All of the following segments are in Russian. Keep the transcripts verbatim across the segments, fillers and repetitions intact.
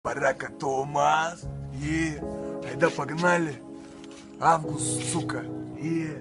Барака Томас, е, айда погнали. Август, сука, е.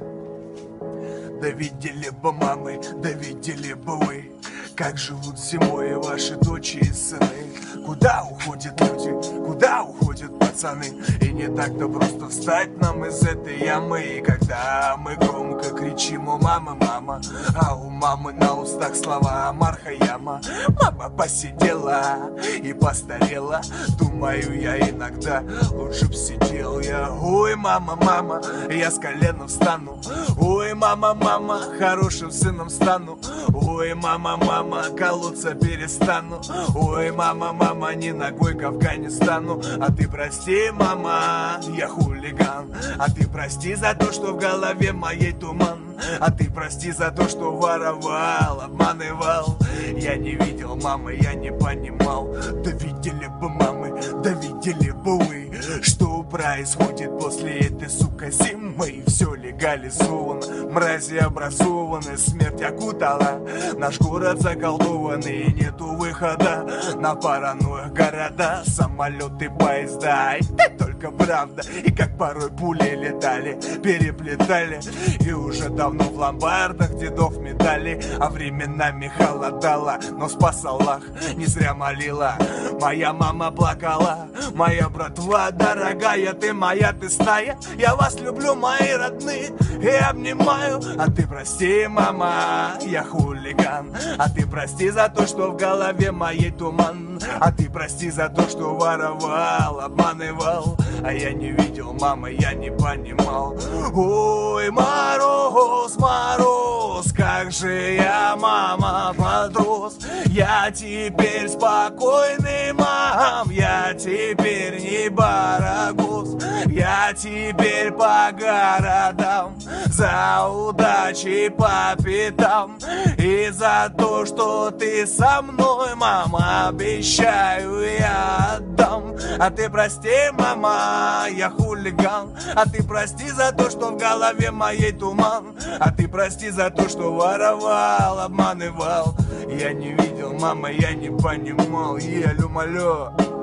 Да видели бы мамы, да видели бы вы, как живут зимой ваши дочери и сыны. Куда уходят люди, куда уходят пацаны? И не так-то просто встать нам из этой ямы. И когда мы громко кричим: о мама, мама, а у мамы на устах слова Мархаяма. Мама посидела и постарела, думаю я иногда, лучше б сидел я. Ой, мама, мама, я с колена встану. Ой, мама, мама, хорошим сыном стану. Ой, мама, мама, колоться перестану. Ой, мама, мама, не ногой к Афганистану. А ты прости, мама, я хулиган. А ты прости за то, что в голове моей туман. А ты прости за то, что воровал, обманывал. Я не видел мамы, я не понимал. Да видели бы мамы, да видели бы вы, что происходит после этой, сука, зимы. Все легализовано, мрази образованы, смерть окутала наш город заколдованный, и нету выхода на паранойю города, самолеты, поезда. И это только правда, и как порой пули летали, переплетали, и уже давно в ломбардах дедов медали. А временами холодало, но спас Аллах, не зря молила. Моя мама плакала, моя братва дорогая, ты моя, ты стая. Я вас люблю, мои родные, и обнимаю. А ты прости, мама, я хулиган. А ты прости за то, что в голове моей туман. А ты прости за то, что воровал, обманывал. А я не видел, мама, я не понимал. Ой, мороз, мороз, как же я, мама, подрос. Я теперь спокойный, мам, я теперь не барагос. Я теперь по городам, за удачей по пятам. И за то, что ты со мной, мама, обещаю, я отдам. А ты прости, мама, я хулиган. А ты прости за то, что в голове моей туман. А ты прости за то, что воровал, обманывал. Я не видел, мама, я не понимал. Я люблю.